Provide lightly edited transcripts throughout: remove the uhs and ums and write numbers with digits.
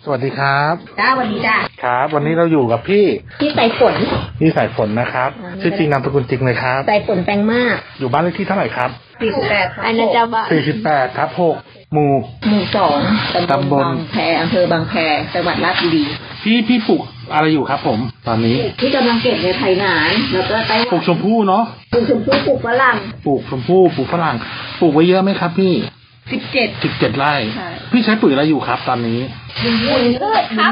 สวัสดีครับจ้าวันนี้จ้าครับวันนี้เราอยู่กับพี่สายฝนนะครับชื่อจริงนามสกุลจริงเลยครับสายฝนแปลงมากอยู่บ้านเลขที่เท่าไหร่ครับ 48อันนั้นจะว่า 48/6หมู่ 2ตำบลบางแพอำเภอบางแพจังหวัดราชบุรีพี่ปลูกอะไรอยู่ครับผมตอนนี้ที่กำลังเก็บในไถหนานแล้วก็ไต้ปลูกชมพู่เนาะปลูกชมพู่ปลูกฝรั่งปลูกชมพู่ปลูกฝรั่งปลูกไว้เยอะไหมครับพี่17ไร่พี่ใช้ปุ๋ยอะไรอยู่ครับตอนนี้ปุ๋ยพืชครับ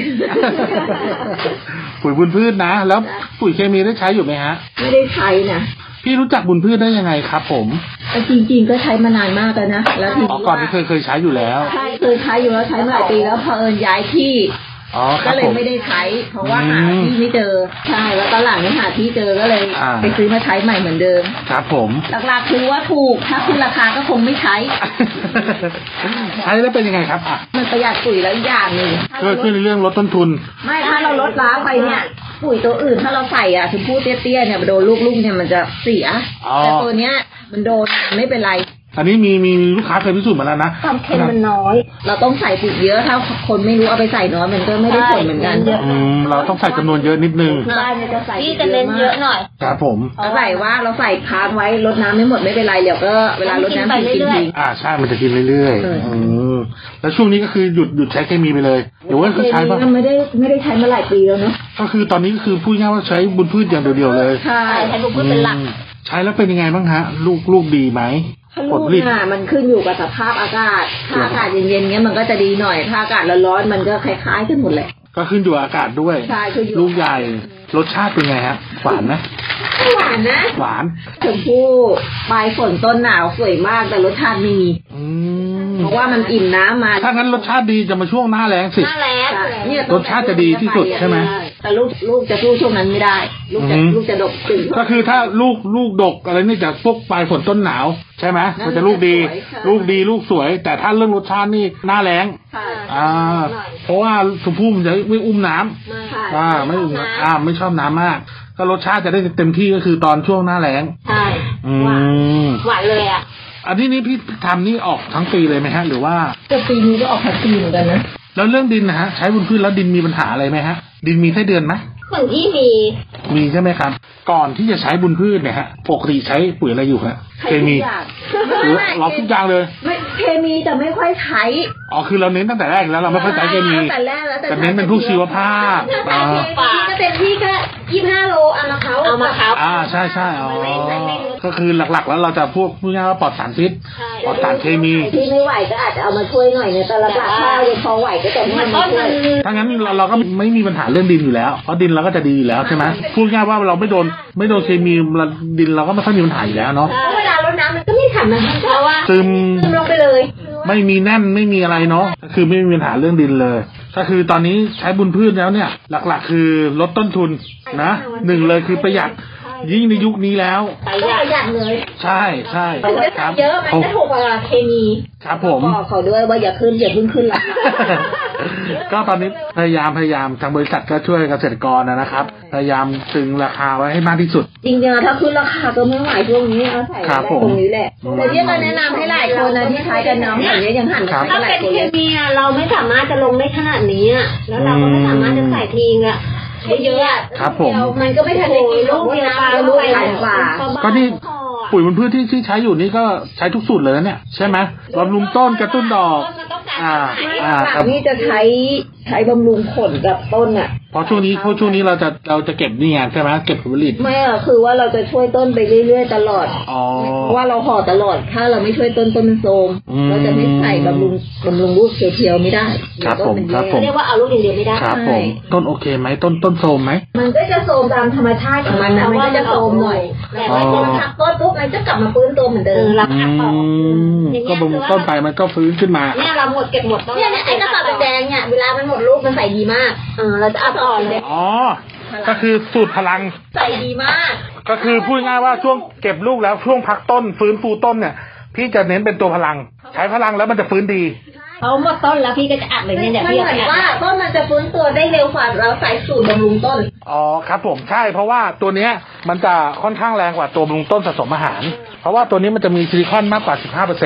ปุ๋ยบุญพืชนะแล้วปุ๋ยเคมีได้ใช้อยู่ไหมฮะไม่ได้ใช้นะพี่รู้จักบุญพืชได้ยังไงครับผมจริงๆก็ใช้มานานมากแล้วนะแล้วทีนี้ก่อนที่เคยใช้อยู่แล้วใช่เคยใช้อยู่แล้วใช้มาหลายปีแล้วพอย้ายที่ก็เลยไม่ได้ใช้เพราะว่าหาที่ไม่เจอใช่แล้วตอนหลังนี่หาที่เจอก็เลยไปซื้อมาใช้ใหม่เหมือนเดิมครับผมหลักๆคือว่าถูกถ้าขึ้นราคาก็คงไม่ใช้ใช้แล้วเป็นยังไงครับมันประหยัดปุ๋ยแล้วอย่างนึงช่วยในเรื่องลดต้นทุนไม่ถ้าเราลดล้าไปเนี่ยปุ๋ยตัวอื่นถ้าเราใส่ชมพู่เตี้ยๆเนี่ยโดนลูกเนี่ยมันจะเสียแต่ตัวเนี้ยมันโดนไม่เป็นไรอันนี้มีลูกค้าเคยพิสูจน์มาแล้วนะความเค็มมันน้อยเราต้องใส่ปุ๋ยเยอะถ้าคนไม่รู้เอาไปใส่น้อยมันก็ไม่ได้ผลเหมือนกันเราต้องใส่จำนวนเยอะนิดนึงที่จะเน้นเยอะหน่อยครับผมใส่ว่าเราใส่ค้างไว้ลดน้ำไม่หมดไม่เป็นไรเดี๋ยวก็เวลาลดน้ำกินทีใช่มันจะกินเรื่อยๆแล้วช่วงนี้ก็คือหยุดใช้เคมีไปเลยหรือว่าคือใช้ป่ะไม่ได้ใช้มาหลายปีแล้วเนาะก็คือตอนนี้ก็คือพูดง่ายว่าใช้บุญพืชอย่างเดียวๆเลยใช่ใช้บุญพืชเป็นหลักใช้แล้วเป็นยังไงบ้างฮะลูกดีไหมผลผลิตมันขึ้นอยู่กับสภาพอากาศถ้าอากาศเย็นๆเงี้ยมันก็จะดีหน่อยถ้าอากาศร้อนๆมันก็คล้ายๆกันหมดเลยก็ขึ้นอยู่อากาศด้วยใช่ลูกใหญ่รสชาติเป็นไงฮะหวานไหมหวานนะหวานชมพู่ปลายฝนต้นหนาวสวยมากแต่รสชาติไม่มีเพราะว่ามันอิ่มน้ำมาถ้างั้นรสชาติดีจะมาช่วงหน้าแล้งสิหน้าแล้งเนี่ยรสชาติจะดีที่สุดใช่ไหมแต่ลูกจะสู้ช่วงนั้นไม่ได้ลูกจะดกตึงก็คือถ้าลูกดกอะไรนี่จะพวกปลายฝนต้นหนาวใช่ไหมมันจะลูกดีลูกสวยแต่ถ้าเรื่องรสชาตินี่หน้าแล้งเพราะว่าชมพู่มันจะไม่อุ้มน้ำไม่อุ้มไม่ชอบน้ำมากก็รสชาติจะได้เต็มที่ก็คือตอนช่วงหน้าแล้งใช่หวานเลยอ่ะอันนี้พี่ทำนี่ออกทั้งปีเลยไหมฮะหรือว่าปีนี้ก็ออกทั้งปีเหมือนกันนะแล้วเรื่องดินนะฮะใช้บุญพืชแล้วดินมีปัญหาอะไรไหมฮะดินมีไส้เดือนไหมเหมือนที่มีใช่ไหมครับก่อนที่จะใช้บุญพืชเนี่ยฮะปกติใช้ปุ๋ยอะไรอยู่ฮะเคมีเราทุกอย่างเลยไม่เคมีแต่ไม่ค่อยใช้คือเราเน้นตั้งแต่แรกแล้วเราไม่ค่อยใช้เคมีแต่เน้นเป็นพวกชีวภาพก็เต็มที่ก็25 โลเอามาเขาใช่ก็คือหลักๆแล้วเราจะพูดง่ายๆว่าปลอดสารพิษปลอดสารเคมีที่ไม่ไหวก็อาจจะเอามาช่วยหน่อยเนี่ยแต่หลักๆถ้ายังพอไหวก็จะไม่มาช่วยถ้างั้นเราก็ไม่มีปัญหาเรื่องดินอยู่แล้วเพราะดินเราก็จะดีอยู่แล้วใช่ไหมพูดง่ายว่าเราไม่โดนเคมีดินเราก็ไม่ค่อยมีปัญหาอยู่แล้วเนาะเวลารดน้ำมันก็ไม่ทำนะเพราะว่าซึมลงไปเลยไม่มีแน่นไม่มีอะไรเนาะก็คือไม่มีปัญหาเรื่องดินเลยก็คือตอนนี้ใช้บุญพืชแล้วเนี่ยหลักๆคือลดต้นทุนนะ1เลยคือประหยัดยิ่งในยุคนี้แล้วประหยัดเลยใช่ครับเยอะมันจะถูกกว่าเคมีครับผมบอกเขาด้วยว่าอย่าเพิ่งขึ้นละก็ตอนนี้พยายามทางบริษัทก็ช่วยเกษตรกรนะครับพยายามตึงราคาไว้ให้มากที่สุดจริงๆถ้าขึ้นราคาก็ไม่ไหวช่วงนี้เอาใส่ตรงนี้แหละแต่ที่ก็แนะนำให้หลายคนนะที่ใช้กันน้องอย่างนี้ยังหันไปหลายคนเลยเคมีเราไม่สามารถจะลงได้ขนาดนี้แล้วเราก็ไม่สามารถจะใส่ทิ้งอะเยอะครับผมมันก็ไม่ทันได้กินลูกเดียวลูกใหญ่กว่าก็นี่ปุ๋ยบนพืชที่ใช้อยู่นี่ก็ใช้ทุกสูตรเลยนะเนี่ยใช่ไหมบำรุงต้นกระตุ้นดอกนี่จะใช้บำรุงผลกับต้นอ่ะเพราะช่วงนี้เราจะเก็บนี่ไงใช่ไหมเก็บผลผลิตไม่คือว่าเราจะช่วยต้นไปเรื่อยๆตลอดเพราะว่าเราห่อตลอดถ้าเราไม่ช่วยต้นมันโทรมเราจะไม่ใส่บำรุงลูกเพียวๆไม่ได้ครับผมเรียกว่าเอาลูกอย่างเดียวไม่ได้ครับผมต้นโอเคไหมต้นโทรมไหมมันก็จะโทรมตามธรรมชาติของมันนะมันก็จะโทรมหน่อยแต่พอหักต้นปุ๊บมันจะกลับมาฟื้นตัวเหมือนเดิมรับหักต่อก็บำรุงต้นไปมันก็ฟื้นขึ้นมาเนี่ยเราเก็บหมดเนี่ยไอ้กระสอบแดงเนี่ยเวลามันหมดลูกมันใส่ดีมากเราจะเอาต่อเลยก็คือสูตรพลังใส่ดีมากก็คือพูดง่ายว่าช่วงเก็บลูกแล้วช่วงพักต้นฟื้นฟูต้นเนี่ยพี่จะเน้นเป็นตัวพลังใช้พลังแล้วมันจะฟื้นดีเขาหมดต้นแล้วพี่ก็จะอัดเลยเนี่ยพี่เหมือนว่าต้นมันจะฟื้นตัวได้เร็วกว่าเราใส่สูตรบำรุงต้นครับผมใช่เพราะว่าตัวเนี้ยมันจะค่อนข้างแรงกว่าตัวบำรุงต้นสะสมอาหารเพราะว่าตัวนี้มันจะมีซิลิคอนมากกว่า15%เ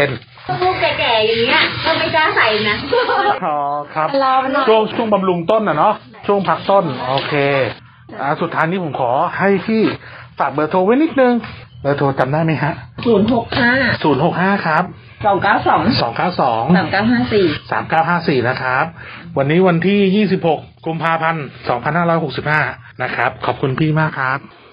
ลูกแก่ๆอย่างเงี้ยก็ไม่กล้าใส่นะอ๋อครับรอมันหน่อยช่วงบำรุงต้นเนาะช่วงพักต้นโอเคสุดท้ายนี้ผมขอให้พี่ฝากเบอร์โทรไว้นิดนึงเบอร์โทรจำได้ไหมฮะ065ครับ 292 3954 นะครับวันนี้วันที่26 กุมภาพันธ์ 2565นะครับขอบคุณพี่มากครับ